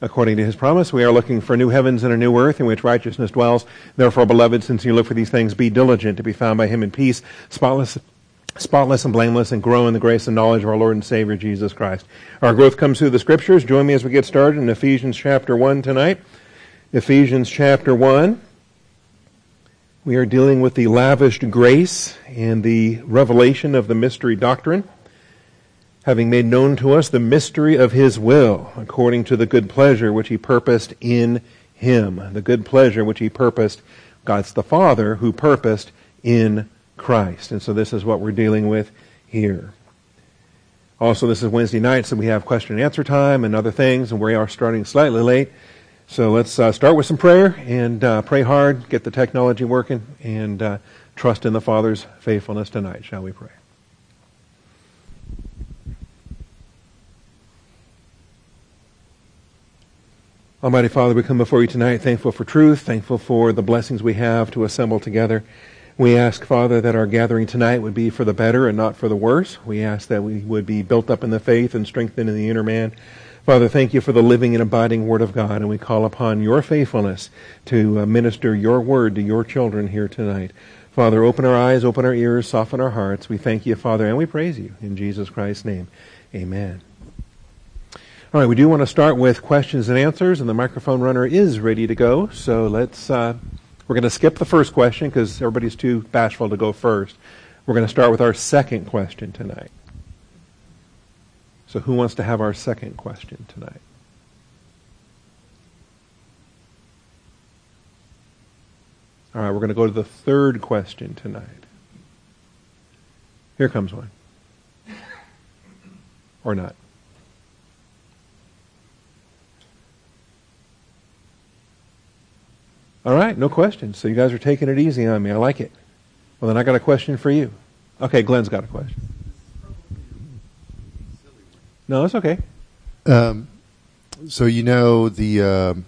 according to his promise. We are looking for new heavens and a new earth in which righteousness dwells. Therefore, beloved, since you look for these things, be diligent to be found by him in peace, spotless and blameless, and grow in the grace and knowledge of our Lord and Savior, Jesus Christ. Our growth comes through the Scriptures. Join me as we get started in Ephesians chapter 1 tonight. Ephesians chapter 1. We are dealing with the lavished grace and the revelation of the mystery doctrine, having made known to us the mystery of his will, according to the good pleasure which he purposed in him. The good pleasure which he purposed, God's the Father, who purposed in Christ. And so this is what we're dealing with here. Also, this is Wednesday night, so we have question and answer time and other things, and we are starting slightly late. So let's start with some prayer and pray hard, get the technology working, and trust in the Father's faithfulness tonight. Shall we pray? Almighty Father, we come before you tonight thankful for truth, thankful for the blessings we have to assemble together. We ask, Father, that our gathering tonight would be for the better and not for the worse. We ask that we would be built up in the faith and strengthened in the inner man. Father, thank you for the living and abiding Word of God, and we call upon your faithfulness to minister your word to your children here tonight. Father, open our eyes, open our ears, soften our hearts. We thank you, Father, and we praise you. In Jesus Christ's name, amen. All right, we do want to start with questions and answers, and the microphone runner is ready to go. So let's, we're going to skip the first question because everybody's too bashful to go first. We're going to start with our second question tonight. So who wants to have our second question tonight? All right, we're going to go to the third question tonight. Here comes one. Or not. All right, no questions. So you guys are taking it easy on me. I like it. Well, then I got a question for you. Okay, Glenn's got a question. No, that's okay. So you know the, I'm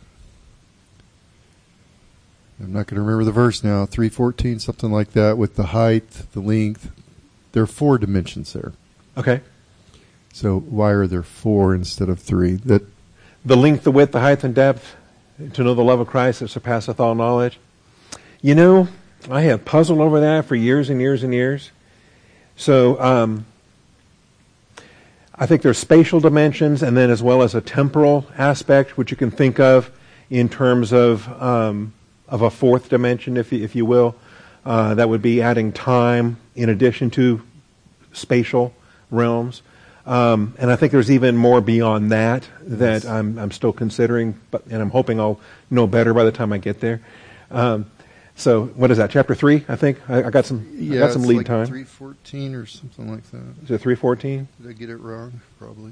not going to remember the verse now, 3:14, something like that, with the height, the length. There are 4 dimensions there. Okay. So why are there 4 instead of 3? That the length, the width, the height, and depth, to know the love of Christ that surpasseth all knowledge. You know, I have puzzled over that for years and years and years. So, I think there's spatial dimensions, and then as well as a temporal aspect, which you can think of in terms of a fourth dimension, if you will. That would be adding time in addition to spatial realms. And I think there's even more beyond that Yes. I'm still considering, and I'm hoping I'll know better by the time I get there. So what is that? Chapter 3, I think. I got some lead like time. 3:14 or something like that. Is it 3:14? Did I get it wrong? Probably.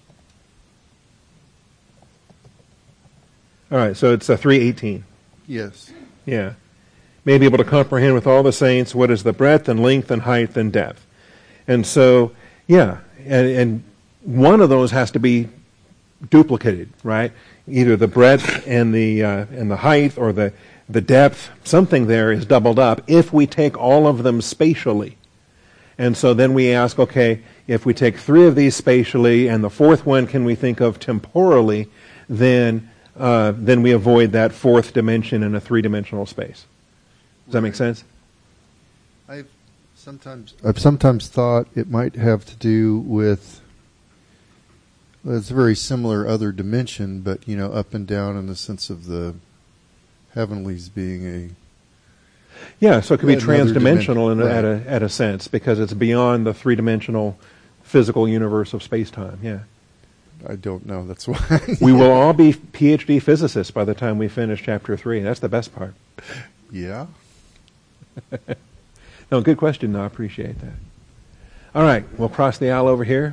All right, so it's 3:18. Yes. Yeah. May be able to comprehend with all the saints what is the breadth and length and height and depth. And so, yeah, and one of those has to be duplicated, right? Either the breadth and the height, or the depth, something there is doubled up if we take all of them spatially. And so then we ask, okay, if we take 3 of these spatially and the 4th one can we think of temporally, then we avoid that 4th dimension in a 3-dimensional space. Does that make sense? I've sometimes thought it might have to do with, well, it's a very similar other dimension, but up and down in the sense of the heavenlies being yeah, so it could be transdimensional right. at a sense, because it's beyond the 3-dimensional physical universe of space-time. Yeah. I don't know. That's why. We will all be PhD physicists by the time we finish chapter 3. That's the best part. Yeah. No, good question. No, I appreciate that. All right, we'll cross the aisle over here.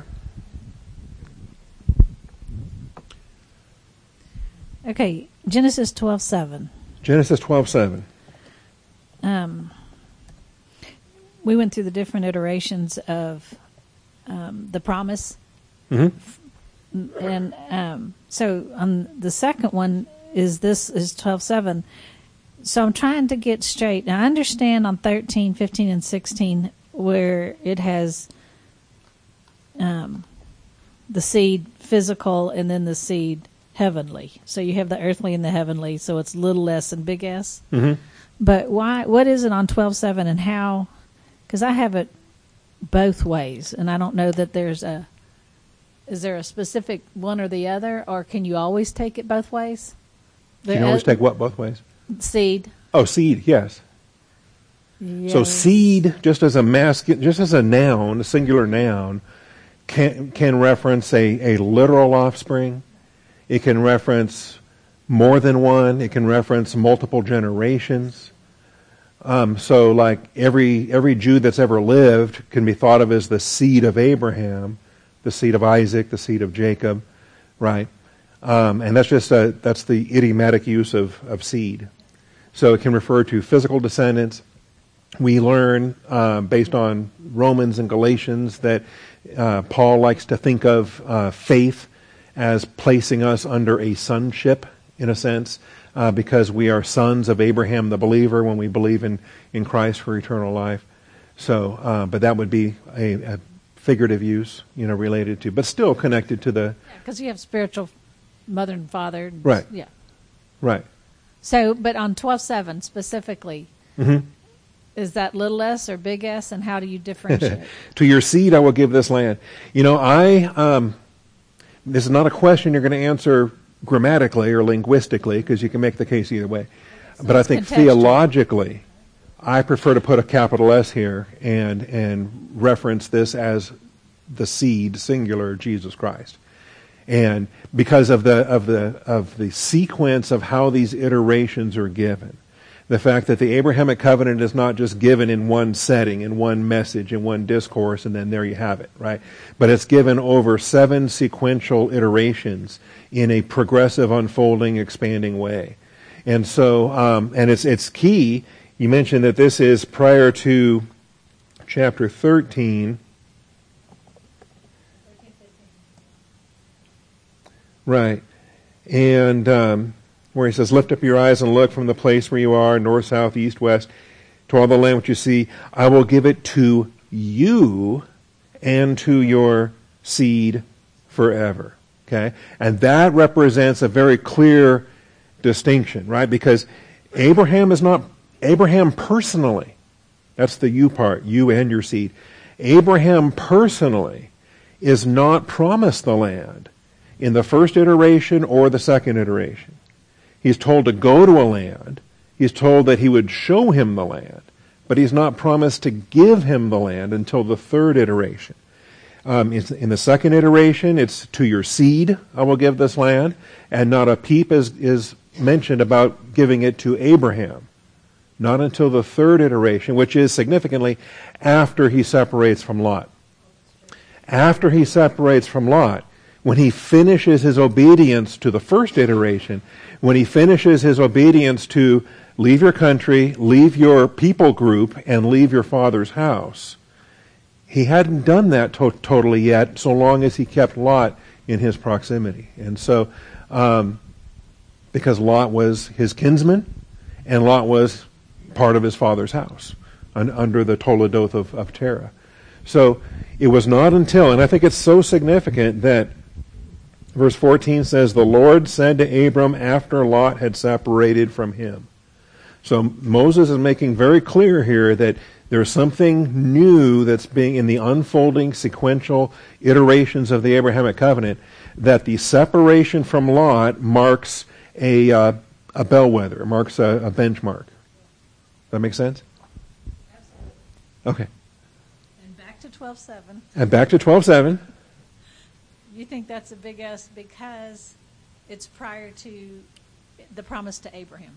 Okay, Genesis 12:7. Genesis 12:7. We went through the different iterations of the promise. Mm-hmm. And so on the second one is 12:7. So I'm trying to get straight. Now I understand on 13, 15, and 16 where it has the seed physical and then the seed heavenly. So you have the earthly and the heavenly, so it's little s and big S. Mm-hmm. But why? What is it on 12:7 and how? Because I have it both ways, and I don't know that there's a. Is there a specific one or the other, or can you always take it both ways? You can always take what both ways? Seed. Oh, seed, yes. Yes. So seed, just as a noun, a singular noun, can reference a literal offspring. It can reference more than one. It can reference multiple generations. So like every Jew that's ever lived can be thought of as the seed of Abraham, the seed of Isaac, the seed of Jacob, right? And that's the idiomatic use of seed. So it can refer to physical descendants. We learn, based on Romans and Galatians, that Paul likes to think of faith as placing us under a sonship, in a sense, because we are sons of Abraham the believer when we believe in Christ for eternal life. So, but that would be a figurative use, related to, but still connected to the... Because you have spiritual mother and father. Right. Yeah. Right. So, but on 12:7 specifically, Mm-hmm. is that little s or big S, and how do you differentiate? To your seed I will give this land. This is not a question you're going to answer grammatically or linguistically, because you can make the case either way. But I think theologically, I prefer to put a capital S here and reference this as the seed, singular, Jesus Christ. And because of the sequence of how these iterations are given, the fact that the Abrahamic covenant is not just given in one setting, in one message, in one discourse, and then there you have it, right? But it's given over 7 sequential iterations in a progressive, unfolding, expanding way. And so, and it's key. You mentioned that this is prior to chapter 13. Right. And where he says, lift up your eyes and look from the place where you are, north, south, east, west, to all the land which you see. I will give it to you and to your seed forever. Okay? And that represents a very clear distinction, right? Because Abraham is not Abraham personally. That's the you part, you and your seed. Abraham personally is not promised the land in the first iteration or the second iteration. He's told to go to a land. He's told that he would show him the land. But he's not promised to give him the land until the third iteration. In the second iteration, it's to your seed I will give this land. And not a peep is mentioned about giving it to Abraham. Not until the third iteration, which is significantly after he separates from Lot. After he separates from Lot, when he finishes his obedience to the first iteration, when he finishes his obedience to leave your country, leave your people group, and leave your father's house, he hadn't done that totally yet, so long as he kept Lot in his proximity. And so, because Lot was his kinsman, and Lot was part of his father's house, under the Toledoth of Terah. So, it was not until, and I think it's so significant that verse 14 says, the Lord said to Abram after Lot had separated from him. So Moses is making very clear here that there's something new that's being in the unfolding sequential iterations of the Abrahamic covenant, that the separation from Lot marks a bellwether, marks a benchmark. Does that make sense? Absolutely. Okay. And back to 12:7. And back to 12:7. You think that's a big S because it's prior to the promise to Abram.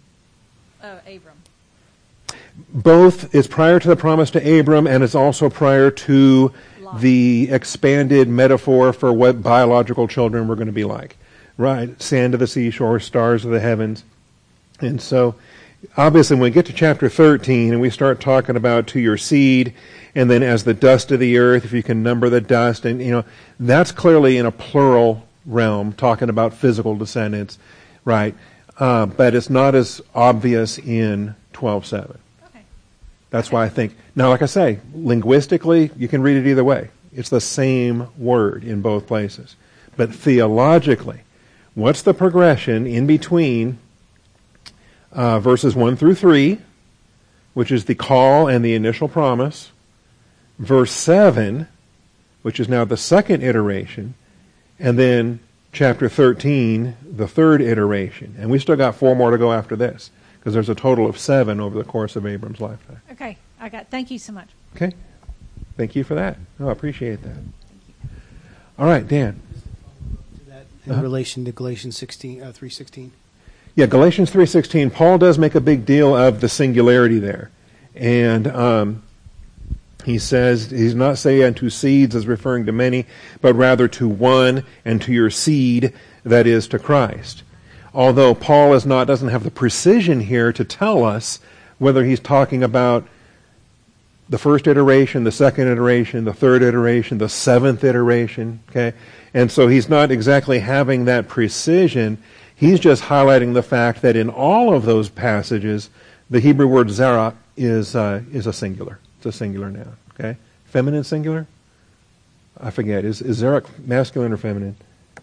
Both, it's prior to the promise to Abram, and it's also prior to Lot. The expanded metaphor for what biological children were going to be like. Right? Sand of the seashore, stars of the heavens. And so, obviously, when we get to chapter 13 and we start talking about to your seed, and then as the dust of the earth, if you can number the dust, and that's clearly in a plural realm, talking about physical descendants, right? But it's not as obvious in 12:7. Okay. That's why I think, now like I say, linguistically, you can read it either way. It's the same word in both places. But theologically, what's the progression in between verses 1 through 3, which is the call and the initial promise, verse 7, which is now the second iteration, and then chapter 13, the third iteration. And we still got 4 more to go after this, because there's a total of 7 over the course of Abram's lifetime. Okay, thank you so much. Okay. Thank you for that. Oh, I appreciate that. All right, Dan. In relation to Galatians 3:16. Yeah, Galatians 3:16, Paul does make a big deal of the singularity there. And he says, he's not saying unto seeds as referring to many, but rather to one, and to your seed, that is to Christ. Although Paul doesn't have the precision here to tell us whether he's talking about the first iteration, the second iteration, the third iteration, the seventh iteration, okay? And so he's not exactly having that precision. He's just highlighting the fact that in all of those passages, the Hebrew word zera is a singular. It's a singular noun, okay? Feminine singular? I forget. Is zera masculine or feminine?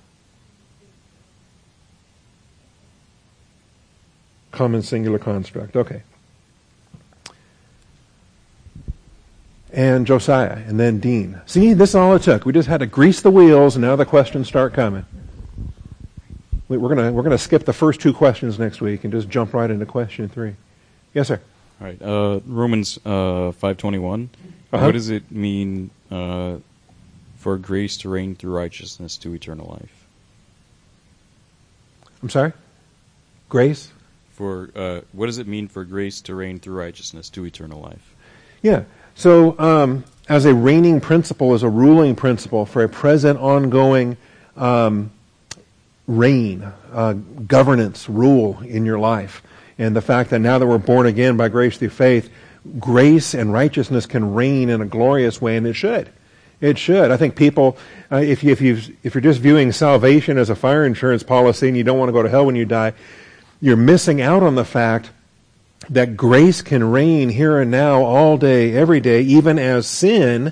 Common singular construct, okay. And Josiah, and then Dean. See, this is all it took. We just had to grease the wheels, and now the questions start coming. We're gonna skip the first 2 questions next week and just jump right into question 3. Yes, sir. All right. Romans 5:21. What does it mean for grace to reign through righteousness to eternal life? I'm sorry? Grace? What does it mean for grace to reign through righteousness to eternal life? Yeah. So as a reigning principle, as a ruling principle for a present ongoing reign, governance, rule in your life, and the fact that now that we're born again by grace through faith, grace and righteousness can reign in a glorious way, and it should. It should. I think people, if you're just viewing salvation as a fire insurance policy and you don't want to go to hell when you die, you're missing out on the fact that grace can reign here and now, all day, every day, even as sin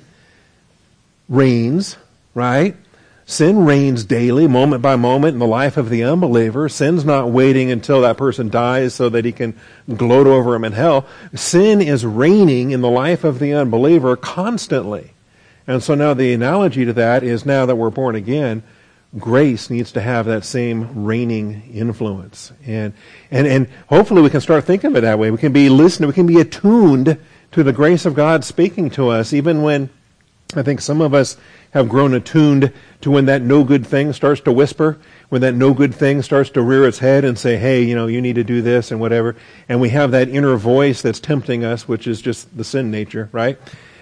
reigns, right? Sin reigns daily, moment by moment, in the life of the unbeliever. Sin's not waiting until that person dies so that he can gloat over him in hell. Sin is reigning in the life of the unbeliever constantly. And so now the analogy to that is, now that we're born again, grace needs to have that same reigning influence. And hopefully we can start thinking of it that way. We can be listening, we can be attuned to the grace of God speaking to us, even when I think some of us have grown attuned to when that no good thing starts to whisper, when that no good thing starts to rear its head and say, hey, you need to do this and whatever. And we have that inner voice that's tempting us, which is just the sin nature, right?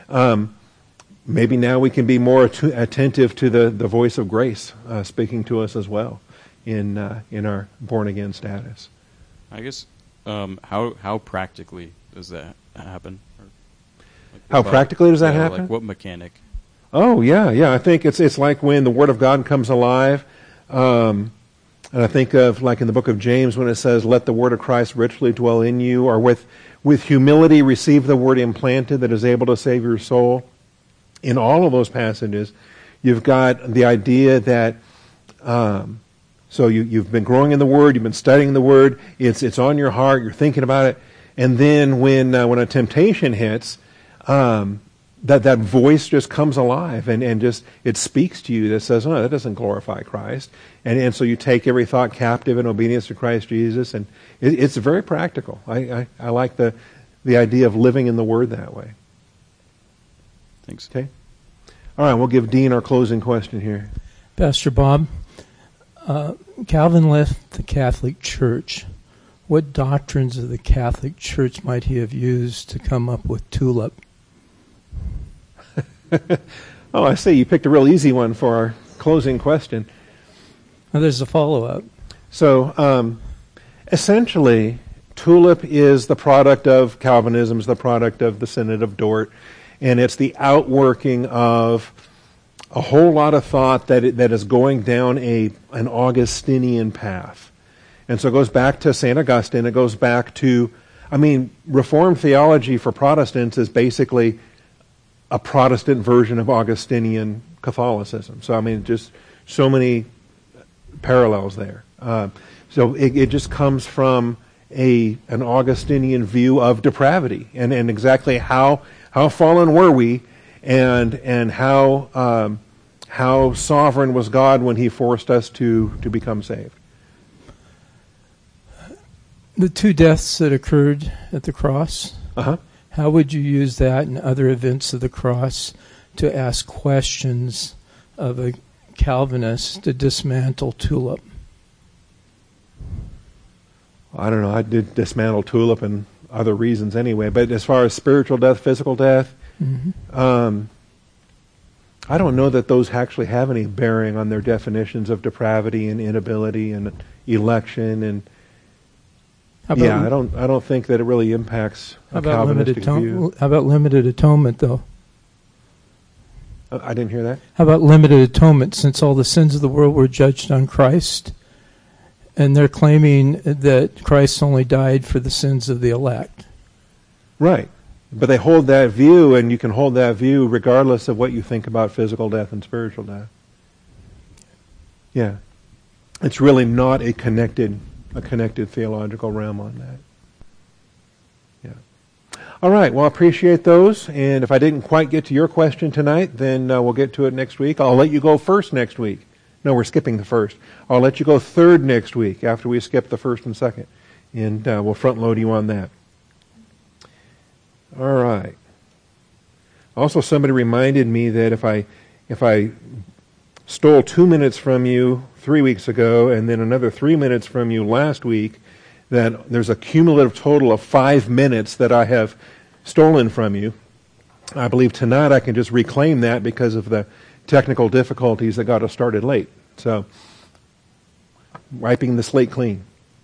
Maybe now we can be more attentive to the voice of grace speaking to us as well in our born-again status. I guess, how practically does that happen? How practically does that happen? Like what mechanic? Oh, yeah. I think it's like when the Word of God comes alive. And I think of, like in the book of James, when it says, let the word of Christ richly dwell in you, or with humility receive the word implanted that is able to save your soul. In all of those passages, you've got the idea that, so you've been growing in the Word, you've been studying the Word, it's on your heart, you're thinking about it, and then when a temptation hits, that voice just comes alive and just, it speaks to you that says, oh, that doesn't glorify Christ. And so you take every thought captive in obedience to Christ Jesus, and it's very practical. I like the idea of living in the Word that way. Thanks. Okay. All right, we'll give Dean our closing question here. Pastor Bob, Calvin left the Catholic Church. What doctrines of the Catholic Church might he have used to come up with TULIP? Oh, I see. You picked a real easy one for our closing question. Well, there's a follow-up. So, essentially, TULIP is the product of Calvinism, is the product of the Synod of Dort. And it's the outworking of a whole lot of thought that is going down an Augustinian path. And so it goes back to St. Augustine. It goes back to, Reformed theology for Protestants is basically a Protestant version of Augustinian Catholicism. So, just so many parallels there. So it just comes from an Augustinian view of depravity and exactly how fallen were we, and how sovereign was God when He forced us to become saved. The 2 deaths that occurred at the cross, how would you use that and other events of the cross to ask questions of a Calvinist to dismantle TULIP? I don't know. I did dismantle TULIP and other reasons anyway. But as far as spiritual death, physical death, I don't know that those actually have any bearing on their definitions of depravity and inability and election and. I don't think that it really impacts a Calvinistic view. How about limited atonement, though? I didn't hear that. How about limited atonement, since all the sins of the world were judged on Christ, and they're claiming that Christ only died for the sins of the elect? Right. But they hold that view, and you can hold that view regardless of what you think about physical death and spiritual death. Yeah. It's really not a connected theological realm on that. Yeah. All right. Well, I appreciate those. And if I didn't quite get to your question tonight, then we'll get to it next week. I'll let you go first next week. No, we're skipping the first. I'll let you go third next week after we skip the first and second. And we'll front load you on that. All right. Also, somebody reminded me that if I stole 2 minutes from you 3 weeks ago and then another 3 minutes from you last week, that there's a cumulative total of 5 minutes that I have stolen from you. I believe tonight I can just reclaim that because of the technical difficulties that got us started late. So, wiping the slate clean.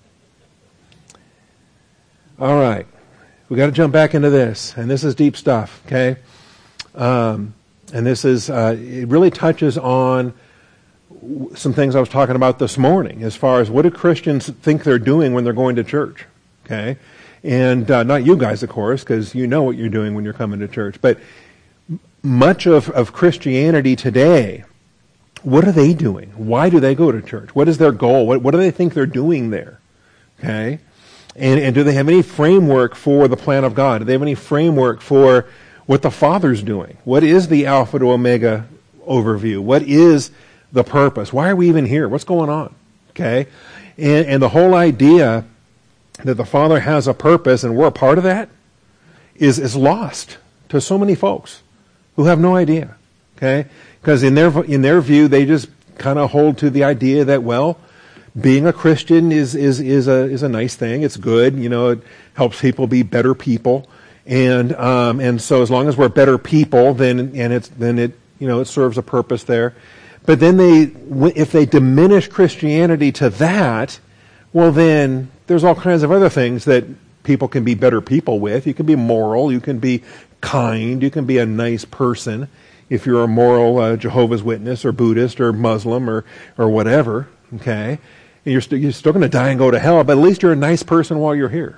All right. We got to jump back into this, and this is deep stuff, okay? And this is, it really touches on some things I was talking about this morning as far as what do Christians think they're doing when they're going to church, okay? And not you guys, of course, because you know what you're doing when you're coming to church. But much of Christianity today, what are they doing? Why do they go to church? What is their goal? What do they think they're doing there, okay? And do they have any framework for the plan of God? Do they have any framework for what the Father's doing? What is the Alpha to Omega overview? What is the purpose? Why are we even here? What's going on? Okay? And the whole idea that the Father has a purpose and we're a part of that is lost to so many folks who have no idea. Okay? Because in their view, they just kind of hold to the idea that, well, being a Christian is a nice thing. It's good. You know, it helps people be better people. And so as long as we're better people, then it serves a purpose there. But then if they diminish Christianity to that, well then there's all kinds of other things that people can be better people with. You can be moral, you can be kind, you can be a nice person if you're a moral Jehovah's Witness or Buddhist or Muslim or whatever, okay? And you're still going to die and go to hell, but at least you're a nice person while you're here.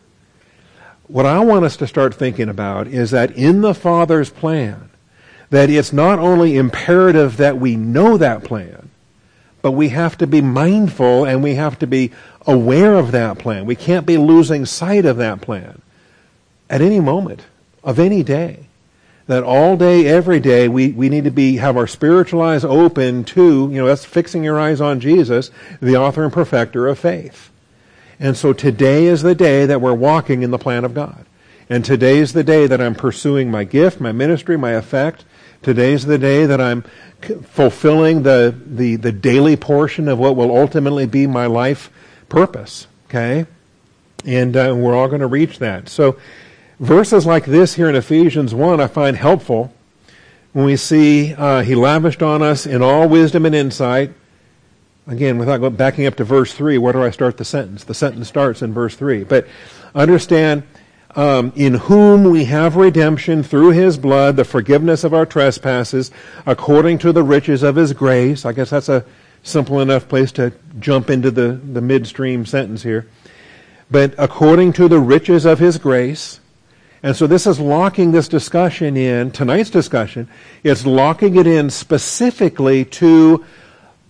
What I want us to start thinking about is that in the Father's plan, that it's not only imperative that we know that plan, but we have to be mindful and we have to be aware of that plan. We can't be losing sight of that plan at any moment of any day. That all day, every day, we need to have our spiritual eyes open to, that's fixing your eyes on Jesus, the author and perfecter of faith. And so today is the day that we're walking in the plan of God. And today is the day that I'm pursuing my gift, my ministry, my effect. Today's the day that I'm fulfilling the daily portion of what will ultimately be my life purpose. Okay? And we're all going to reach that. So verses like this here in Ephesians 1 I find helpful when we see He lavished on us in all wisdom and insight. Again, without backing up to verse 3, where do I start the sentence? The sentence starts in verse 3. But understand, in whom we have redemption through His blood, the forgiveness of our trespasses, according to the riches of His grace. I guess that's a simple enough place to jump into the midstream sentence here. But according to the riches of His grace. And so this is locking this discussion in, tonight's discussion, it's locking it in specifically to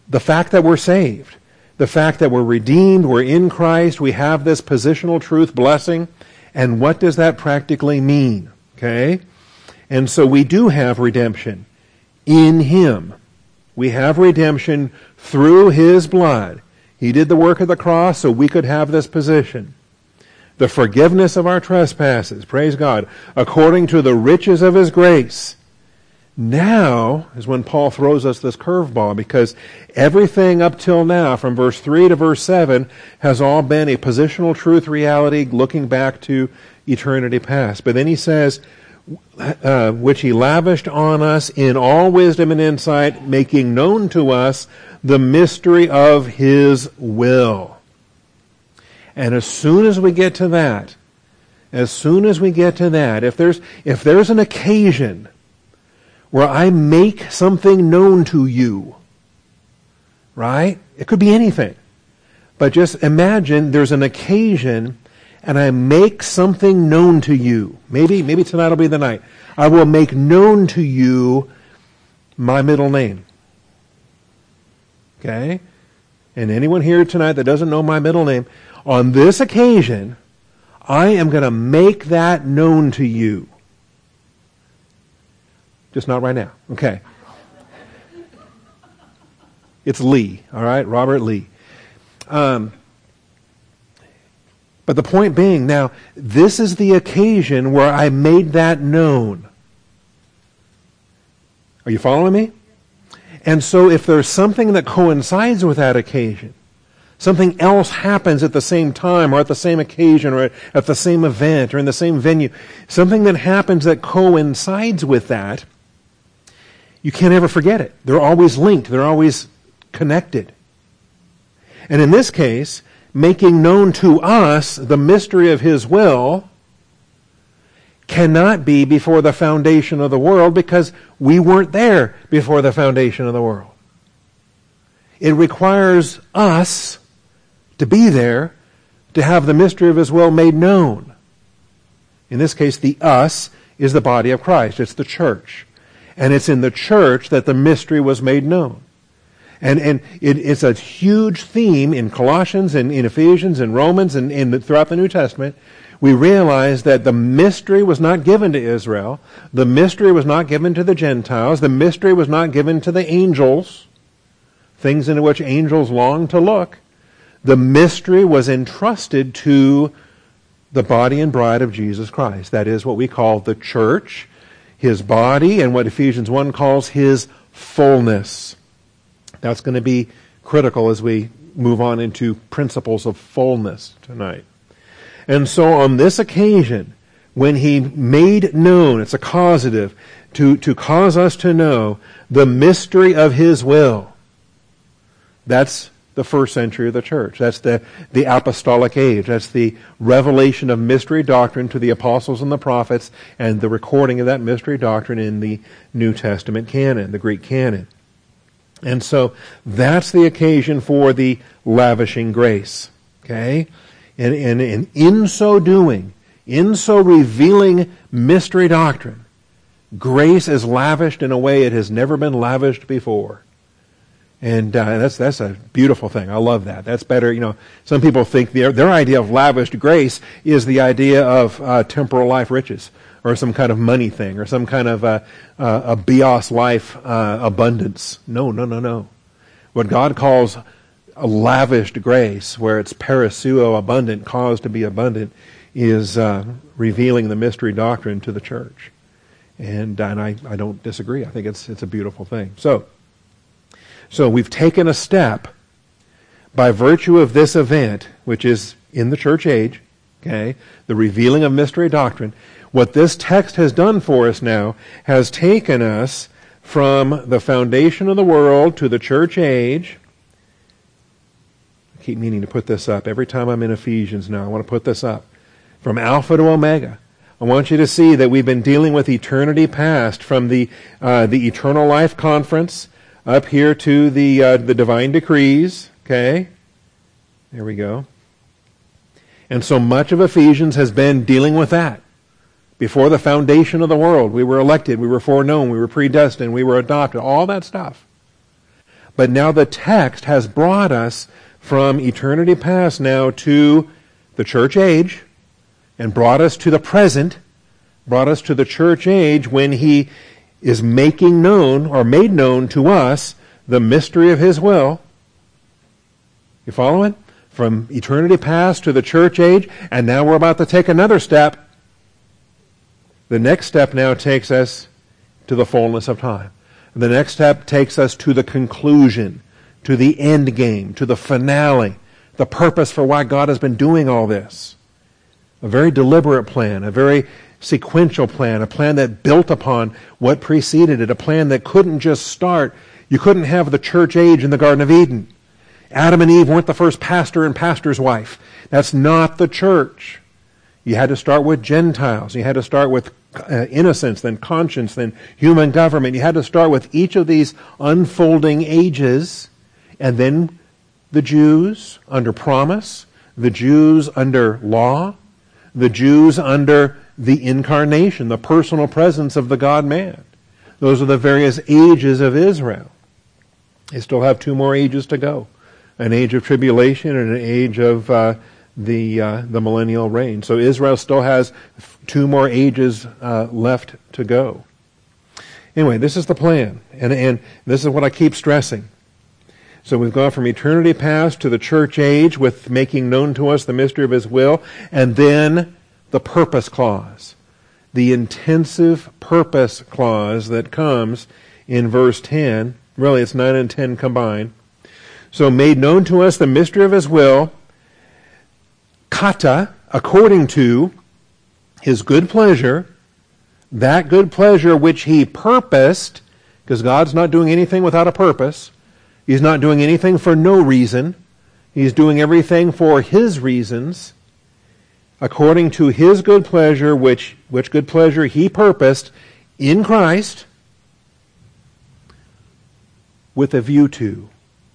the fact that we're saved, the fact that we're redeemed, we're in Christ, we have this positional truth blessing, and what does that practically mean? Okay? And so we do have redemption in Him. We have redemption through His blood. He did the work of the cross so we could have this position. The forgiveness of our trespasses, praise God, according to the riches of His grace. Now is when Paul throws us this curveball, because everything up till now, from verse 3 to verse 7, has all been a positional truth reality looking back to eternity past. But then he says, which He lavished on us in all wisdom and insight, making known to us the mystery of His will. And as soon as we get to that, if there's an occasion where I make something known to you, right? It could be anything. But just imagine there's an occasion and I make something known to you. Maybe tonight will be the night. I will make known to you my middle name. Okay? And anyone here tonight that doesn't know my middle name, on this occasion, I am going to make that known to you. Just not right now. Okay. It's Lee, all right? Robert Lee. But the point being, now, this is the occasion where I made that known. Are you following me? And so if there's something that coincides with that occasion, something else happens at the same time or at the same occasion or at the same event or in the same venue, something that happens that coincides with that, you can't ever forget it. They're always linked. They're always connected. And in this case, making known to us the mystery of His will cannot be before the foundation of the world, because we weren't there before the foundation of the world. It requires us to be there to have the mystery of His will made known. In this case, the us is the body of Christ. It's the church. And it's in the church that the mystery was made known. And it's a huge theme in Colossians and in Ephesians and Romans and throughout the New Testament. We realize that the mystery was not given to Israel. The mystery was not given to the Gentiles. The mystery was not given to the angels, things into which angels long to look. The mystery was entrusted to the body and bride of Jesus Christ. That is what we call the church, His body, and what Ephesians 1 calls His fullness. That's going to be critical as we move on into principles of fullness tonight. And so on this occasion, when He made known, it's a causative, to cause us to know the mystery of His will. That's the first century of the church. That's the apostolic age. That's the revelation of mystery doctrine to the apostles and the prophets, and the recording of that mystery doctrine in the New Testament canon, the Greek canon. And so that's the occasion for the lavishing grace. Okay? And in so doing, in so revealing mystery doctrine, grace is lavished in a way it has never been lavished before. And that's a beautiful thing. I love that. That's better. You know, some people think their idea of lavished grace is the idea of temporal life riches, or some kind of money thing, or some kind of a bios life abundance. No. What God calls a lavished grace, where it's parasuo, abundant, caused to be abundant, is revealing the mystery doctrine to the church. And I don't disagree. I think it's a beautiful thing. So we've taken a step by virtue of this event, which is in the church age, okay, the revealing of mystery doctrine. What this text has done for us now has taken us from the foundation of the world to the church age. I keep meaning to put this up. Every time I'm in Ephesians now, I want to put this up. From Alpha to Omega. I want you to see that we've been dealing with eternity past, from the Eternal Life Conference up here to the divine decrees. Okay? There we go. And so much of Ephesians has been dealing with that. Before the foundation of the world, we were elected, we were foreknown, we were predestined, we were adopted, all that stuff. But now the text has brought us from eternity past now to the church age, and brought us to the present, brought us to the church age when he is making known, or made known to us, the mystery of his will. You following? From eternity past to the church age, and now we're about to take another step. The next step now takes us to the fullness of time. The next step takes us to the conclusion, to the end game, to the finale, the purpose for why God has been doing all this. A very deliberate plan, a very sequential plan, a plan that built upon what preceded it, a plan that couldn't just start. You couldn't have the church age in the Garden of Eden. Adam and Eve weren't the first pastor and pastor's wife. That's not the church. You had to start with Gentiles. You had to start with innocence, then conscience, then human government. You had to start with each of these unfolding ages, and then the Jews under promise, the Jews under law, the Jews under the incarnation, the personal presence of the God-man. Those are the various ages of Israel. They still have 2 more ages to go. An age of tribulation and an age of the millennial reign. So Israel still has 2 more ages left to go. Anyway, this is the plan. And this is what I keep stressing. So we've gone from eternity past to the church age with making known to us the mystery of his will, and then the purpose clause. The intensive purpose clause that comes in verse 10. Really, it's 9 and 10 combined. So made known to us the mystery of his will, kata, according to his good pleasure, that good pleasure which he purposed, because God's not doing anything without a purpose. He's not doing anything for no reason. He's doing everything for his reasons, according to his good pleasure, which good pleasure he purposed in Christ, with a view to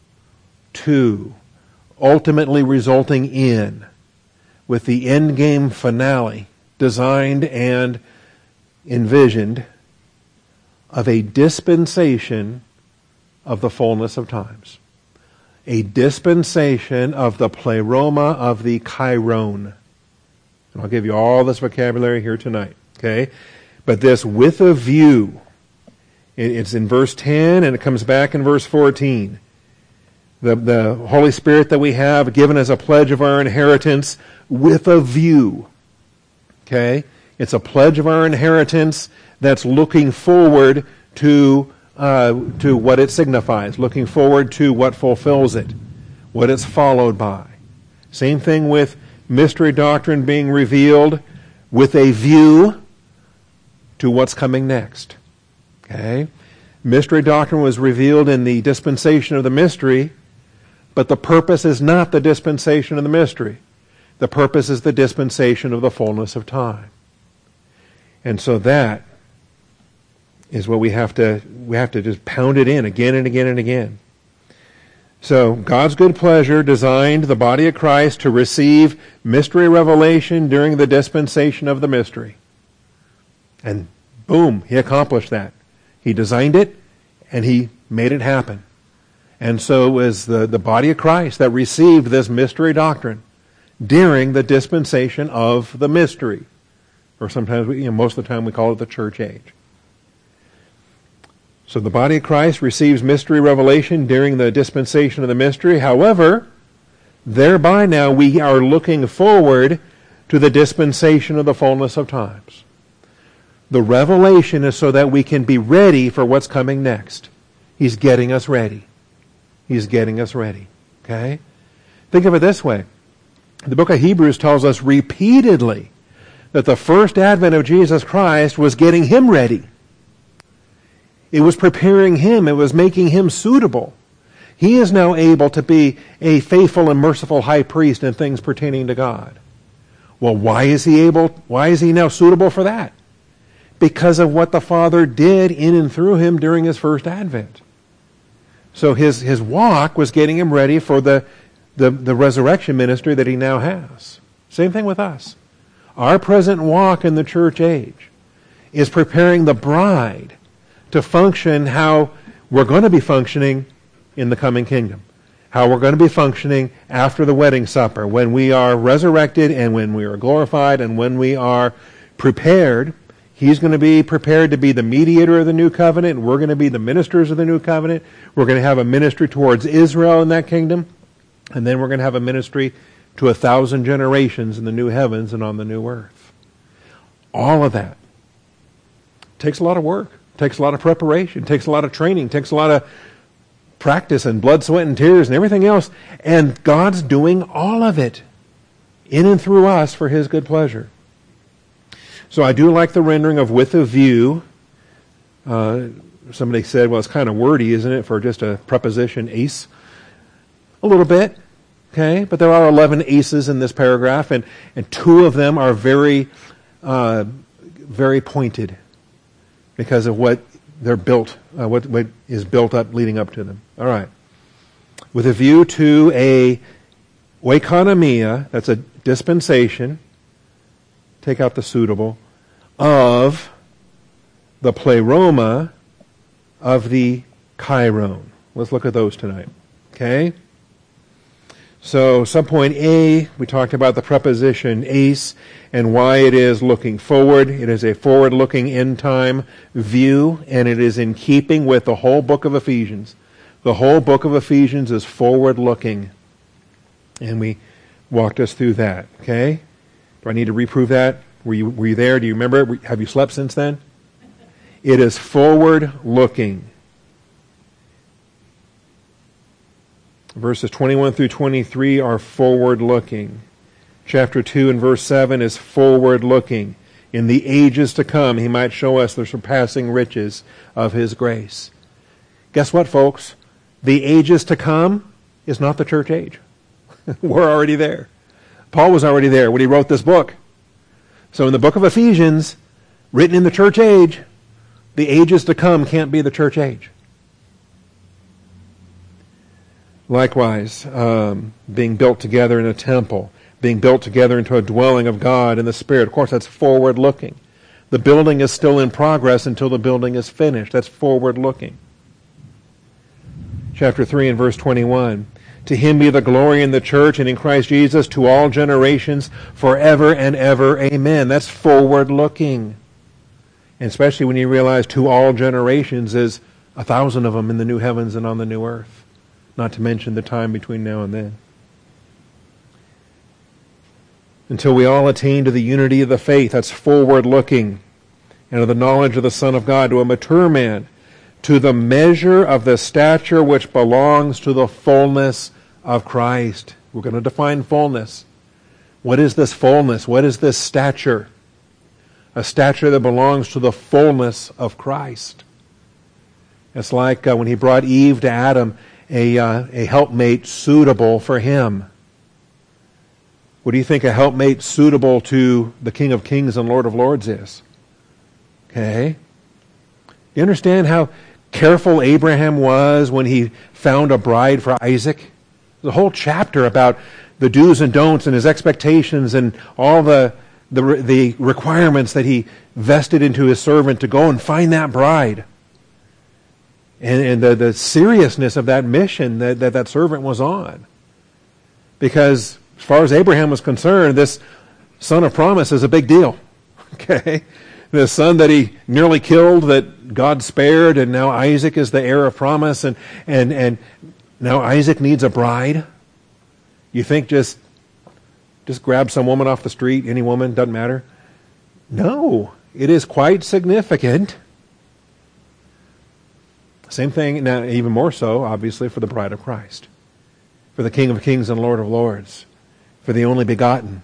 ultimately resulting in, with the end game finale designed and envisioned, of a dispensation of the fullness of times. A dispensation of the pleroma of the chiron. And I'll give you all this vocabulary here tonight, okay? But this with a view, it's in verse 10 and it comes back in verse 14. The Holy Spirit that we have given as a pledge of our inheritance with a view. Okay? It's a pledge of our inheritance that's looking forward to what it signifies, looking forward to what fulfills it, what it's followed by. Same thing with mystery doctrine being revealed with a view to what's coming next. Okay? Mystery doctrine was revealed in the dispensation of the mystery, but the purpose is not the dispensation of the mystery. The purpose is the dispensation of the fullness of time. And so that is what we have to just pound it in again and again and again. So God's good pleasure designed the body of Christ to receive mystery revelation during the dispensation of the mystery. And boom, he accomplished that. He designed it and he made it happen. And so it was the body of Christ that received this mystery doctrine during the dispensation of the mystery. Or sometimes, most of the time we call it the church age. So the body of Christ receives mystery revelation during the dispensation of the mystery. However, thereby now we are looking forward to the dispensation of the fullness of times. The revelation is so that we can be ready for what's coming next. He's getting us ready. He's getting us ready. Okay? Think of it this way. The book of Hebrews tells us repeatedly that the first advent of Jesus Christ was getting him ready. It was preparing him. It was making him suitable. He is now able to be a faithful and merciful high priest in things pertaining to God. Well, why is he now suitable for that? Because of what the Father did in and through him during his first advent. So his walk was getting him ready for the resurrection ministry that he now has. Same thing with us. Our present walk in the church age is preparing the bride to function how we're going to be functioning in the coming kingdom. How we're going to be functioning after the wedding supper, when we are resurrected and when we are glorified and when we are prepared. He's going to be prepared to be the mediator of the new covenant. We're going to be the ministers of the new covenant. We're going to have a ministry towards Israel in that kingdom. And then we're going to have a ministry to 1,000 generations in the new heavens and on the new earth. All of that takes a lot of work, takes a lot of preparation, takes a lot of training, takes a lot of practice and blood, sweat, and tears and everything else. And God's doing all of it in and through us for His good pleasure. So I do like the rendering of with a view. Somebody said, well, it's kind of wordy, isn't it, for just a preposition, ace? A little bit, okay? But there are 11 aces in this paragraph, and 2 of them are very, very pointed because of what they're built, what is built up leading up to them. All right. With a view to a oikonomia, that's a dispensation, take out the suitable, of the pleroma of the chiron. Let's look at those tonight. Okay? So, subpoint A, we talked about the preposition ace and why it is looking forward. It is a forward-looking end-time view, and it is in keeping with the whole book of Ephesians. The whole book of Ephesians is forward-looking. And we walked us through that. Okay? Do I need to reprove that? Were you there? Do you remember? Have you slept since then? It is forward-looking. Verses 21 through 23 are forward-looking. Chapter 2 and verse 7 is forward-looking. In the ages to come, He might show us the surpassing riches of His grace. Guess what, folks? The ages to come is not the church age. We're already there. Paul was already there when he wrote this book. So in the book of Ephesians, written in the church age, the ages to come can't be the church age. Likewise, being built together in a temple, being built together into a dwelling of God in the Spirit. Of course, that's forward-looking. The building is still in progress until the building is finished. That's forward-looking. Chapter 3 and verse 21. To Him be the glory in the church and in Christ Jesus to all generations forever and ever. Amen. That's forward-looking. And especially when you realize to all generations is 1,000 of them in the new heavens and on the new earth. Not to mention the time between now and then. Until we all attain to the unity of the faith. That's forward-looking. And of the knowledge of the Son of God, to a mature man, to the measure of the stature which belongs to the fullness of Christ. We're going to define fullness. What is this fullness? What is this stature? A stature that belongs to the fullness of Christ. It's like when He brought Eve to Adam, a helpmate suitable for him. What do you think a helpmate suitable to the King of Kings and Lord of Lords is? Okay? You understand how careful Abraham was when he found a bride for Isaac? There's a whole chapter about the do's and don'ts and his expectations and all the requirements that he vested into his servant to go and find that bride. And the seriousness of that mission that servant was on. Because as far as Abraham was concerned, this son of promise is a big deal. Okay? The son that he nearly killed that God spared, and now Isaac is the heir of promise, and now Isaac needs a bride. You think just grab some woman off the street, any woman, doesn't matter? No, it is quite significant. Same thing, now even more so, obviously, for the bride of Christ, for the King of Kings and Lord of Lords, for the only begotten.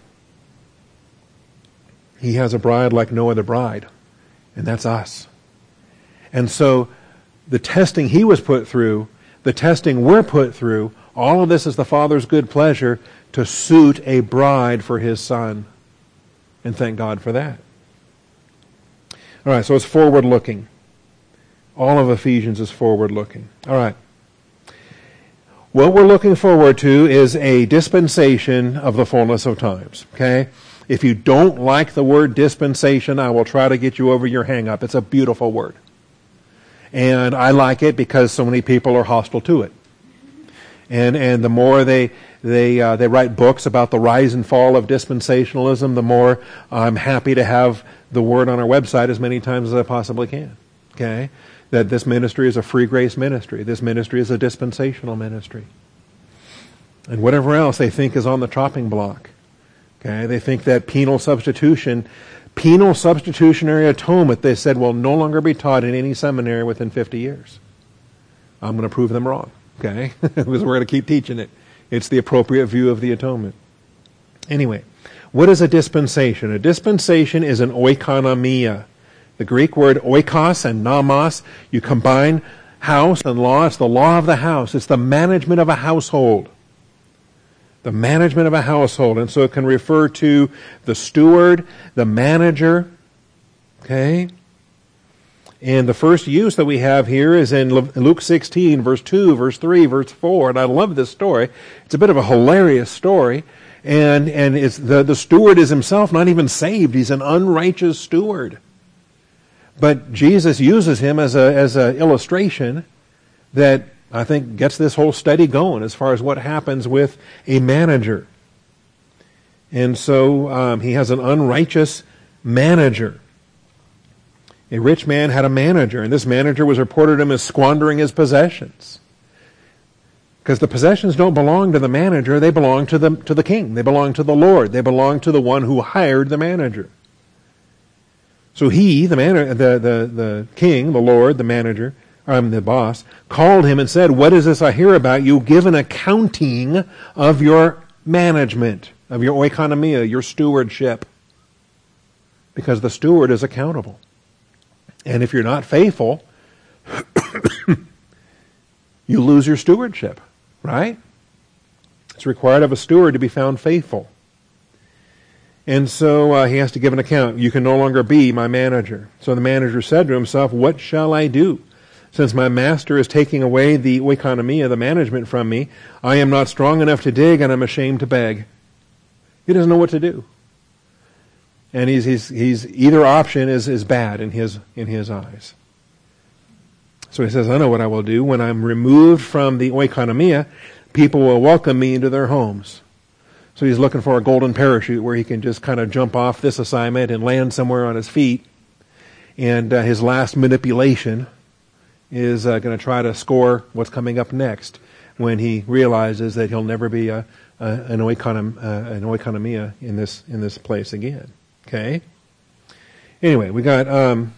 He has a bride like no other bride, and that's us. And so the testing He was put through, the testing we're put through, all of this is the Father's good pleasure to suit a bride for His Son. And thank God for that. All right, so it's forward-looking. All of Ephesians is forward-looking. All right. What we're looking forward to is a dispensation of the fullness of times. Okay? If you don't like the word dispensation, I will try to get you over your hang-up. It's a beautiful word. And I like it because so many people are hostile to it. And the more they write books about the rise and fall of dispensationalism, the more I'm happy to have the word on our website as many times as I possibly can. Okay? That this ministry is a free grace ministry. This ministry is a dispensational ministry. And whatever else they think is on the chopping block. Okay? They think that penal substitutionary atonement, they said, will no longer be taught in any seminary within 50 years. I'm going to prove them wrong. Okay? Because we're going to keep teaching it. It's the appropriate view of the atonement. Anyway, what is a dispensation? A dispensation is an oikonomia. The Greek word oikos and nomos, you combine house and law. It's the law of the house. It's the management of a household. The management of a household. And so it can refer to the steward, the manager. Okay? And the first use that we have here is in Luke 16, verse 2, verse 3, verse 4. And I love this story. It's a bit of a hilarious story. And it's the steward is himself not even saved. He's an unrighteous steward. But Jesus uses him as a illustration that I think gets this whole study going as far as what happens with a manager. And so he has an unrighteous manager. A rich man had a manager, and this manager was reported to him as squandering his possessions. Because the possessions don't belong to the manager, they belong to the king. They belong to the Lord. They belong to the one who hired the manager. So he, the king, the Lord, the manager, the boss, called him and said, "What is this I hear about you? Give an accounting of your management, of your oikonomia, your stewardship." Because the steward is accountable. And if you're not faithful, you lose your stewardship, right? It's required of a steward to be found faithful. And so he has to give an account. You can no longer be my manager. So the manager said to himself, "What shall I do? Since my master is taking away the oikonomia, the management from me, I am not strong enough to dig and I'm ashamed to beg." He doesn't know what to do. And he's either option is bad in his eyes. So he says, "I know what I will do. When I'm removed from the oikonomia, people will welcome me into their homes." So he's looking for a golden parachute where he can just kind of jump off this assignment and land somewhere on his feet. And his last manipulation is going to try to score what's coming up next when he realizes that he'll never be an oikonomia in this place again. Okay? Anyway, we got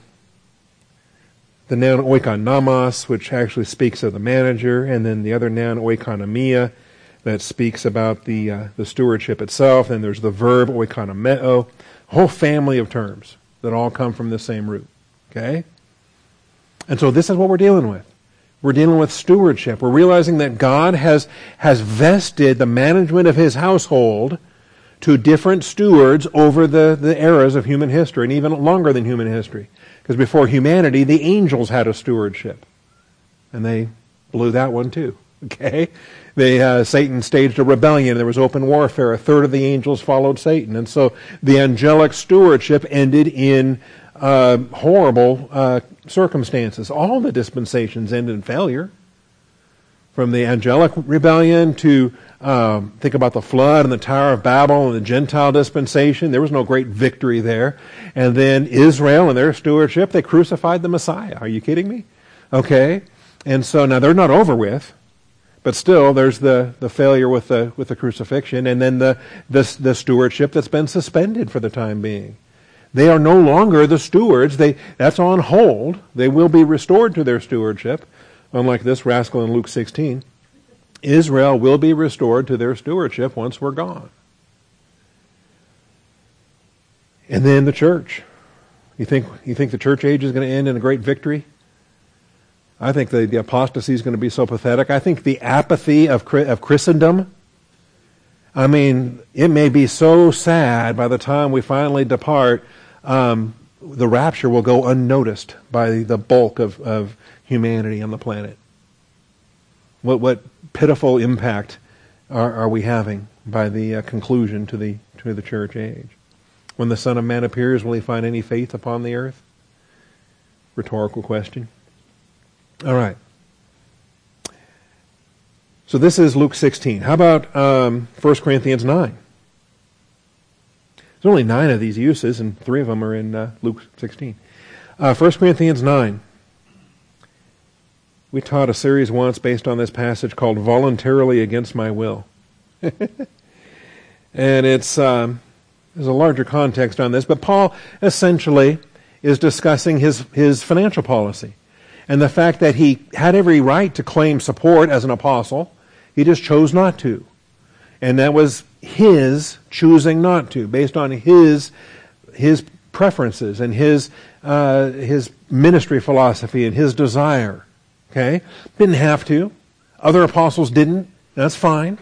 the noun oikonomos, which actually speaks of the manager, and then the other noun oikonomia that speaks about the stewardship itself. And there's the verb oikonomeo, a whole family of terms that all come from the same root. Okay? And so this is what we're dealing with. We're dealing with stewardship. We're realizing that God has vested the management of his household to different stewards over the eras of human history, and even longer than human history. Because before humanity, the angels had a stewardship. And they blew that one too. Okay? Satan staged a rebellion. There was open warfare. A third of the angels followed Satan. And so the angelic stewardship ended in horrible circumstances. All the dispensations ended in failure. From the angelic rebellion to think about the flood and the Tower of Babel and the Gentile dispensation. There was no great victory there. And then Israel and their stewardship, they crucified the Messiah. Are you kidding me? Okay. And so now they're not over with, but still there's the failure with the crucifixion, and then the stewardship that's been suspended for the time being. They are no longer the stewards. That's on hold. They will be restored to their stewardship. Unlike this rascal in Luke 16, Israel will be restored to their stewardship once we're gone. And then the church. You think the church age is going to end in a great victory? I think the apostasy is going to be so pathetic. I think the apathy of Christendom, I mean, it may be so sad by the time we finally depart, the rapture will go unnoticed by the bulk of humanity on the planet. What pitiful impact are we having by the conclusion to the church age? When the Son of Man appears, will he find any faith upon the earth? Rhetorical question. All right. So this is Luke 16. How about 1 Corinthians 9? There's only 9 of these uses, and 3 of them are in Luke 16. 1 Corinthians 9. We taught a series once based on this passage called Voluntarily Against My Will. And there's a larger context on this, but Paul essentially is discussing his financial policy and the fact that he had every right to claim support as an apostle. He just chose not to. And that was his choosing not to, based on his preferences and his ministry philosophy and his desire. Okay? Didn't have to. Other apostles didn't. That's fine.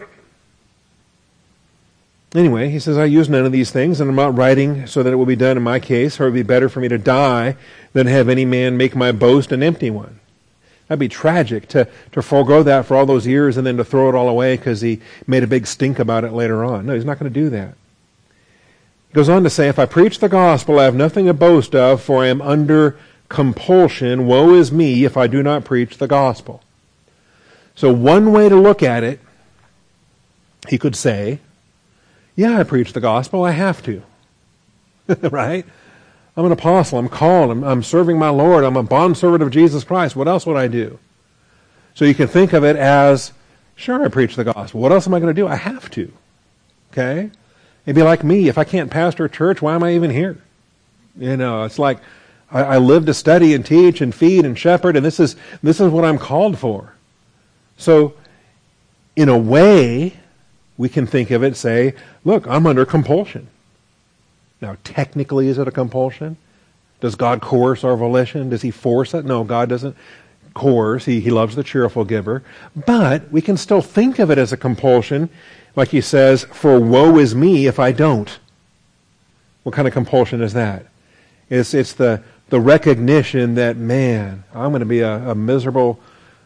Anyway, he says, I use none of these things, and I'm not writing so that it will be done in my case, for it would be better for me to die than have any man make my boast an empty one. That'd be tragic to forego that for all those years and then to throw it all away because he made a big stink about it later on. No, he's not going to do that. He goes on to say, if I preach the gospel, I have nothing to boast of, for I am under compulsion. Woe is me if I do not preach the gospel. So one way to look at it, he could say, yeah, I preach the gospel, I have to. Right? I'm an apostle, I'm called, I'm serving my Lord, I'm a bondservant of Jesus Christ. What else would I do? So you can think of it as, sure, I preach the gospel. What else am I going to do? I have to. Okay? It'd be like me. If I can't pastor a church, why am I even here? You know, it's like I live to study and teach and feed and shepherd, and this is what I'm called for. So, in a way, we can think of it, say, look, I'm under compulsion. Now, technically, is it a compulsion? Does God coerce our volition? Does he force it? No, God doesn't coerce. He loves the cheerful giver. But we can still think of it as a compulsion, like he says, for woe is me if I don't. What kind of compulsion is that? It's the recognition that, man, I'm going to be a miserable,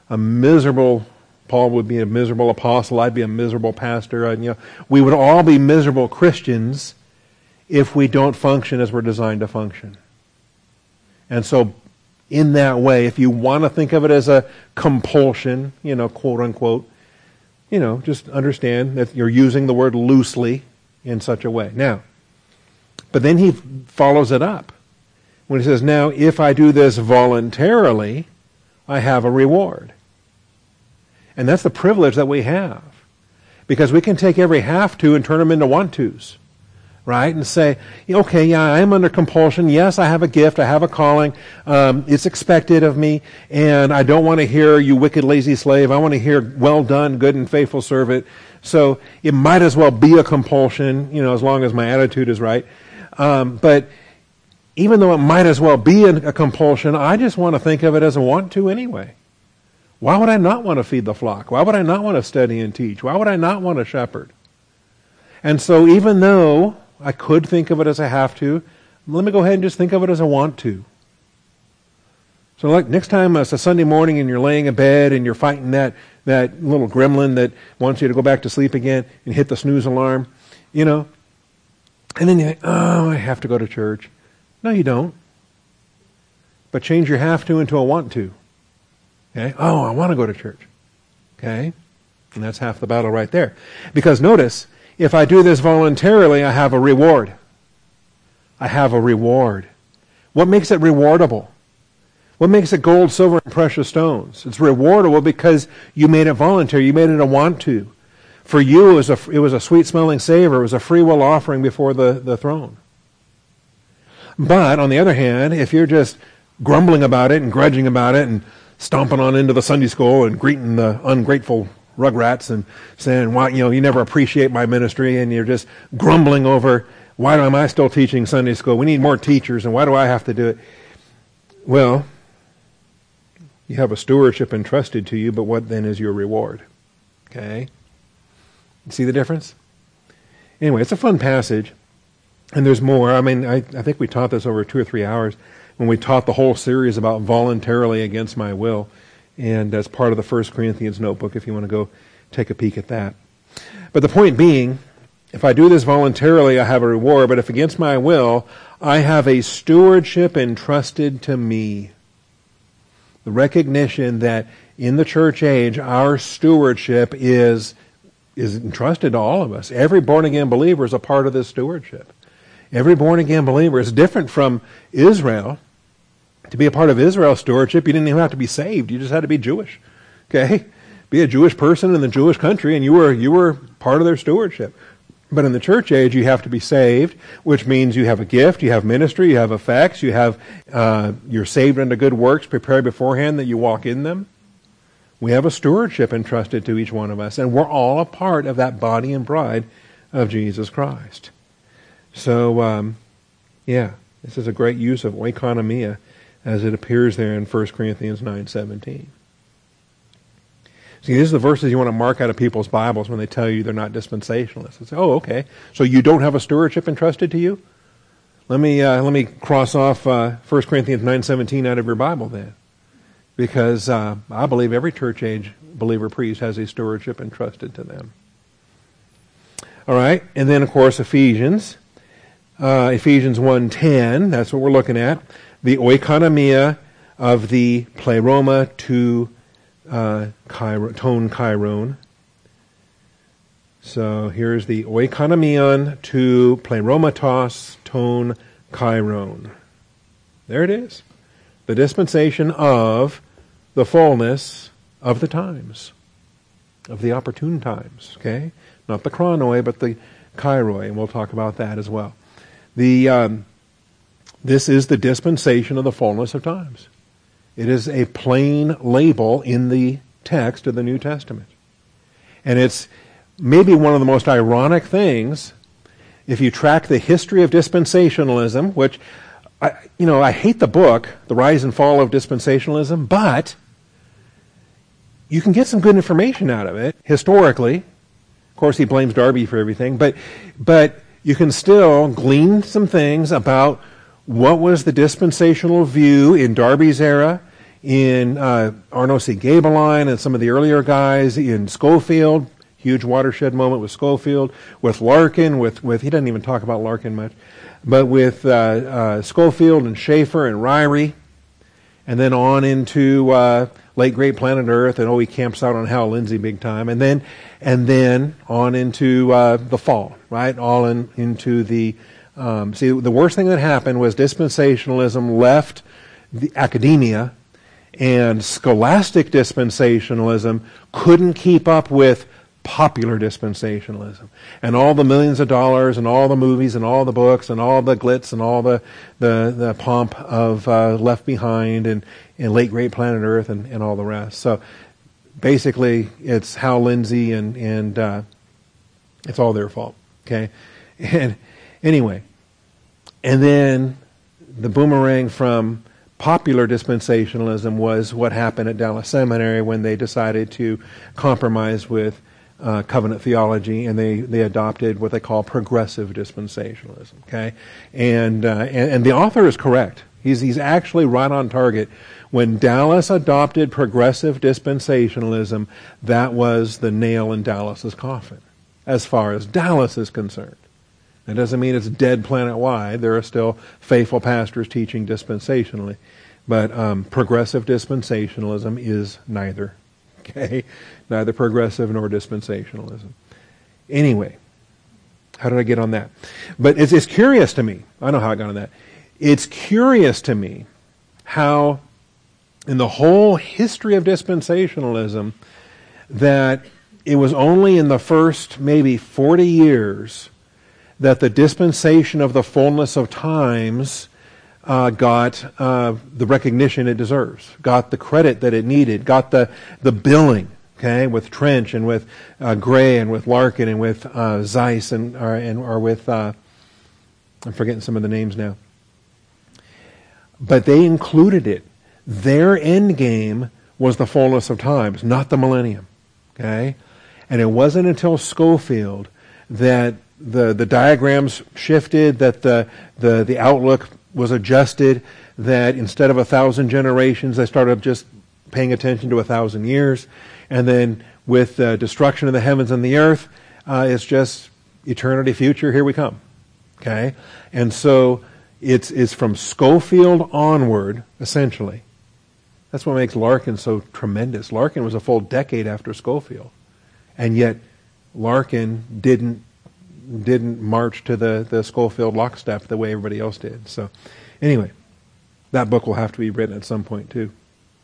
Paul would be a miserable apostle, I'd be a miserable pastor. We would all be miserable Christians if we don't function as we're designed to function. And so, in that way, if you want to think of it as a compulsion, quote unquote, just understand that you're using the word loosely in such a way. Now, but then he follows it up when he says, now, if I do this voluntarily, I have a reward. And that's the privilege that we have. Because we can take every have to and turn them into want tos. Right? And say, okay, yeah, I am under compulsion. Yes, I have a gift. I have a calling. It's expected of me. And I don't want to hear, you wicked, lazy slave. I want to hear, well done, good and faithful servant. So it might as well be a compulsion, as long as my attitude is right. But even though it might as well be a compulsion, I just want to think of it as a want to anyway. Why would I not want to feed the flock? Why would I not want to study and teach? Why would I not want to shepherd? And so even though I could think of it as a have to, let me go ahead and just think of it as a want to. So like next time it's a Sunday morning and you're laying in bed and you're fighting that little gremlin that wants you to go back to sleep again and hit the snooze alarm, and then you think, oh, I have to go to church. No, you don't. But change your have to into a want to. Okay? Oh, I want to go to church. Okay? And that's half the battle right there. Because notice, if I do this voluntarily, I have a reward. I have a reward. What makes it rewardable? What makes it gold, silver, and precious stones? It's rewardable because you made it voluntary. You made it a want to. For you, it was a sweet-smelling savor. It was a free will offering before the throne. But, on the other hand, if you're just grumbling about it and grudging about it and stomping on into the Sunday school and greeting the ungrateful rugrats and saying, why, you never appreciate my ministry, and you're just grumbling over, why am I still teaching Sunday school? We need more teachers, and why do I have to do it? Well, you have a stewardship entrusted to you, but what then is your reward? Okay? You see the difference? Anyway, it's a fun passage, and there's more. I mean, I think we taught this over 2 or 3 hours when we taught the whole series about voluntarily against my will. And that's part of the 1 Corinthians notebook if you want to go take a peek at that. But the point being, if I do this voluntarily, I have a reward. But if against my will, I have a stewardship entrusted to me. The recognition that in the church age, our stewardship is entrusted to all of us. Every born-again believer is a part of this stewardship. Every born-again believer is different from Israel. To be a part of Israel's stewardship, you didn't even have to be saved. You just had to be Jewish. Okay? Be a Jewish person in the Jewish country, and you were part of their stewardship. But in the church age, you have to be saved, which means you have a gift, you have ministry, you have effects, you're saved unto good works, prepared beforehand that you walk in them. We have a stewardship entrusted to each one of us, and we're all a part of that body and bride of Jesus Christ. So, this is a great use of oikonomia as it appears there in 1 Corinthians 9:17. See, these are the verses you want to mark out of people's Bibles when they tell you they're not dispensationalists. It's, oh, okay, so you don't have a stewardship entrusted to you? Let me cross off 1 Corinthians 9:17 out of your Bible then, because I believe every church age believer priest has a stewardship entrusted to them. All right, and then of course Ephesians 1:10. That's what we're looking at. The oikonomia of the pleroma to ton chiron. So here's the oikonomion to pleromatos ton chiron. There it is. The dispensation of the fullness of the times, of the opportune times. Okay, not the chronoi, but the chiroi, and we'll talk about that as well. This is the dispensation of the fullness of times. It is a plain label in the text of the New Testament. And it's maybe one of the most ironic things if you track the history of dispensationalism, which, I hate the book, The Rise and Fall of Dispensationalism, but you can get some good information out of it historically. Of course, he blames Darby for everything, but you can still glean some things about what was the dispensational view in Darby's era, in Arno C. Gaebelein and some of the earlier guys, in Schofield, huge watershed moment with Schofield, with Larkin, with he doesn't even talk about Larkin much, but with Schofield and Schaeffer and Ryrie, and then on into late great planet Earth, and he camps out on Hal Lindsey big time, and then on into the fall, right? All into the see, the worst thing that happened was dispensationalism left the academia, and scholastic dispensationalism couldn't keep up with popular dispensationalism. And all the millions of dollars and all the movies and all the books and all the glitz and all the pomp of Left Behind and Late Great Planet Earth and all the rest. So basically it's Hal Lindsey and it's all their fault. Okay? And anyway, and then the boomerang from popular dispensationalism was what happened at Dallas Seminary when they decided to compromise with covenant theology, and they adopted what they call progressive dispensationalism. Okay, and the author is correct. He's actually right on target. When Dallas adopted progressive dispensationalism, that was the nail in Dallas's coffin, as far as Dallas is concerned. That doesn't mean it's dead planet-wide. There are still faithful pastors teaching dispensationally. But progressive dispensationalism is neither. Okay? Neither progressive nor dispensationalism. Anyway, how did I get on that? But it's curious to me. I know how I got on that. It's curious to me how in the whole history of dispensationalism that it was only in the first maybe 40 years that the dispensation of the fullness of times got the recognition it deserves, got the credit that it needed, got the billing, okay, with Trench and with Gray and with Larkin and with Zeiss or with I'm forgetting some of the names now. But they included it. Their end game was the fullness of times, not the millennium, okay? And it wasn't until Schofield that the diagrams shifted, that the outlook was adjusted, that instead of 1,000 generations, they started just paying attention to 1,000 years. And then with the destruction of the heavens and the earth, it's just eternity future, here we come. Okay? And so it's from Schofield onward, essentially, That's what makes Larkin so tremendous. Larkin was a full decade after Scofield, and yet Larkin didn't march to the Scofield lockstep the way everybody else did. So anyway, that book will have to be written at some point too.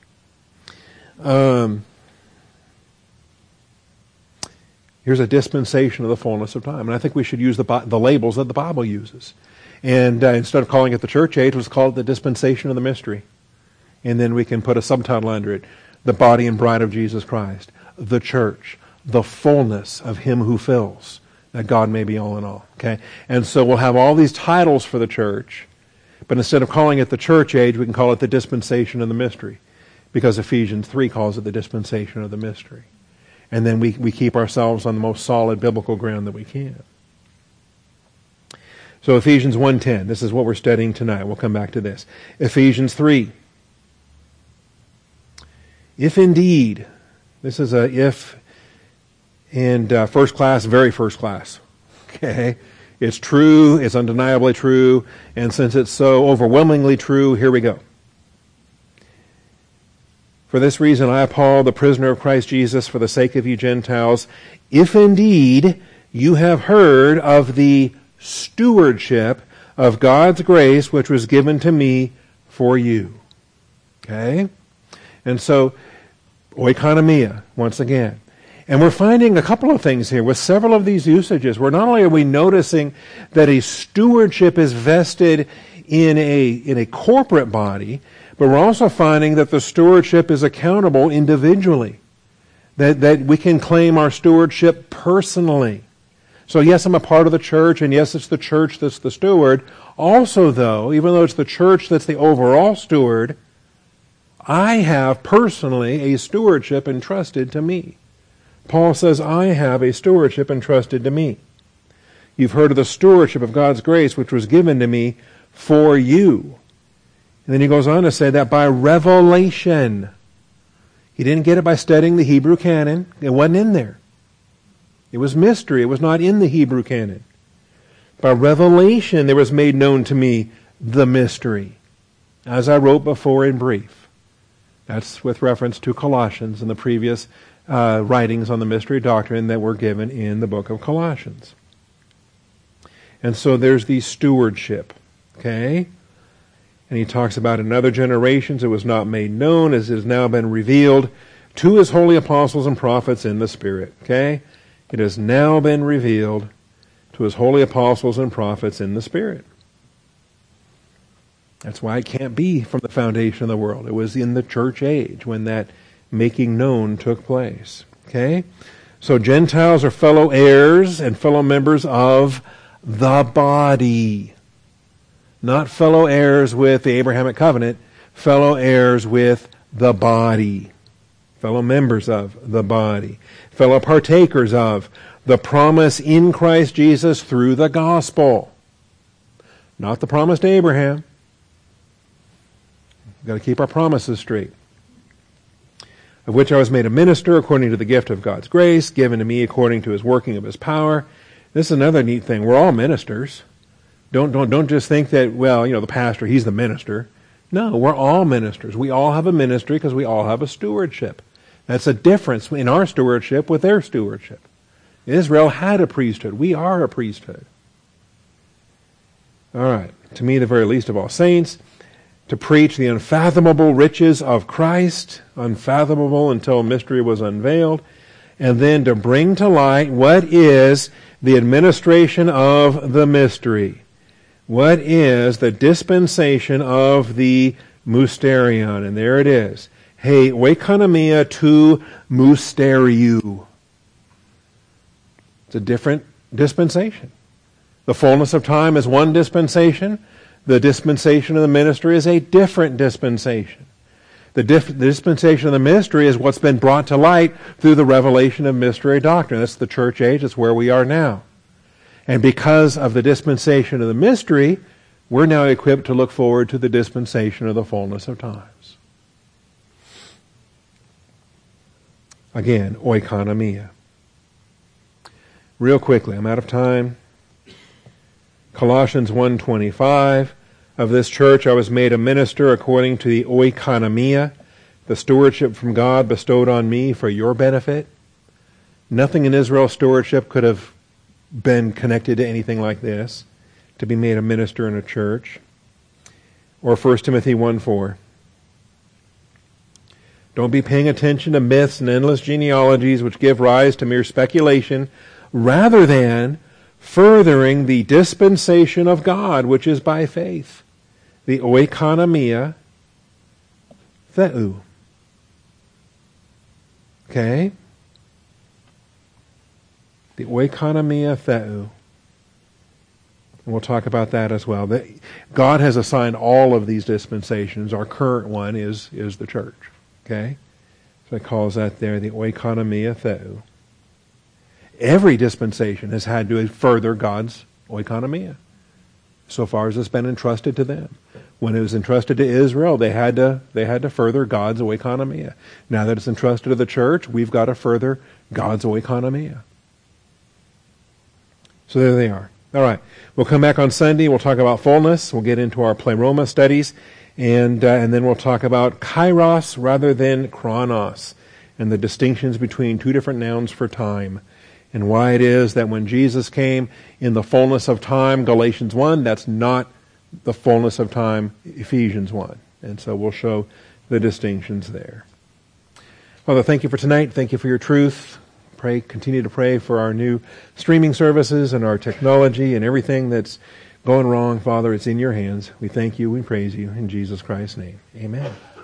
Here's a dispensation of the fullness of time. And I think we should use the labels that the Bible uses. And instead of calling it the church age, let's call it the dispensation of the mystery. And then we can put a subtitle under it, the body and bride of Jesus Christ, the church, the fullness of him who fills, that God may be all in all. Okay? And so we'll have all these titles for the church, but instead of calling it the church age, we can call it the dispensation of the mystery, because Ephesians 3 calls it the dispensation of the mystery. And then we keep ourselves on the most solid biblical ground that we can. So Ephesians 1:10, this is what we're studying tonight. We'll come back to this. Ephesians 3. If indeed, this is a if and first class, very first class. Okay? It's true, it's undeniably true, and since it's so overwhelmingly true, here we go. For this reason, I, Paul, the prisoner of Christ Jesus, for the sake of you Gentiles, if indeed you have heard of the stewardship of God's grace which was given to me for you. Okay? And so, oikonomia, once again. And we're finding a couple of things here with several of these usages, where not only are we noticing that a stewardship is vested in a corporate body, but we're also finding that the stewardship is accountable individually. That we can claim our stewardship personally. So yes, I'm a part of the church, and yes, it's the church that's the steward. Also, though, even though it's the church that's the overall steward, I have personally a stewardship entrusted to me. Paul says, I have a stewardship entrusted to me. You've heard of the stewardship of God's grace which was given to me for you. And then he goes on to say that by revelation. He didn't get it by studying the Hebrew canon. It wasn't in there. It was mystery. It was not in the Hebrew canon. By revelation there was made known to me the mystery, as I wrote before in brief. That's with reference to Colossians and the previous writings on the mystery doctrine that were given in the book of Colossians. And so there's the stewardship. Okay? And he talks about in other generations it was not made known as it has now been revealed to his holy apostles and prophets in the Spirit. Okay? It has now been revealed to his holy apostles and prophets in the Spirit. That's why it can't be from the foundation of the world. It was in the church age when that making known took place. Okay? So Gentiles are fellow heirs and fellow members of the body. Not fellow heirs with the Abrahamic covenant, fellow heirs with the body. Fellow members of the body. Fellow partakers of the promise in Christ Jesus through the gospel. Not the promise to Abraham. We've got to keep our promises straight. Of which I was made a minister according to the gift of God's grace, given to me according to his working of his power. This is another neat thing. We're all ministers. Don't just think that, well, the pastor, he's the minister. No, we're all ministers. We all have a ministry because we all have a stewardship. That's a difference in our stewardship with their stewardship. Israel had a priesthood. We are a priesthood. All right. To me, the very least of all saints, to preach the unfathomable riches of Christ, unfathomable until mystery was unveiled, and then to bring to light what is the administration of the mystery. What is the dispensation of the mysterion? And there it is. Hey, oikonomia to mysteriou. It's a different dispensation. The fullness of time is one dispensation. The dispensation of the ministry is a different dispensation. The dispensation of the mystery is what's been brought to light through the revelation of mystery doctrine. That's the church age. That's where we are now. And because of the dispensation of the mystery, we're now equipped to look forward to the dispensation of the fullness of times. Again, oikonomia. Real quickly, I'm out of time. Colossians 1:25, of this church I was made a minister according to the oikonomia, the stewardship from God bestowed on me for your benefit. Nothing in Israel's stewardship could have been connected to anything like this, to be made a minister in a church. Or 1 Timothy 1:4. Don't be paying attention to myths and endless genealogies which give rise to mere speculation, rather than furthering the dispensation of God, which is by faith. The oikonomia theou. Okay? The oikonomia theou. And we'll talk about that as well. God has assigned all of these dispensations. Our current one is the church. Okay? So it calls that there the oikonomia theou. Every dispensation has had to further God's oikonomia, so far as it's been entrusted to them. When it was entrusted to Israel, they had to further God's oikonomia. Now that it's entrusted to the church, we've got to further God's oikonomia. So there they are. All right. We'll come back on Sunday. We'll talk about fullness. We'll get into our pleroma studies. And then we'll talk about kairos rather than chronos, and the distinctions between two different nouns for time, and why it is that when Jesus came in the fullness of time, Galatians 1, that's not the fullness of time, Ephesians 1. And so we'll show the distinctions there. Father, thank you for tonight. Thank you for your truth. Continue to pray for our new streaming services and our technology and everything that's going wrong. Father, it's in your hands. We thank you. We praise you. In Jesus Christ's name. Amen.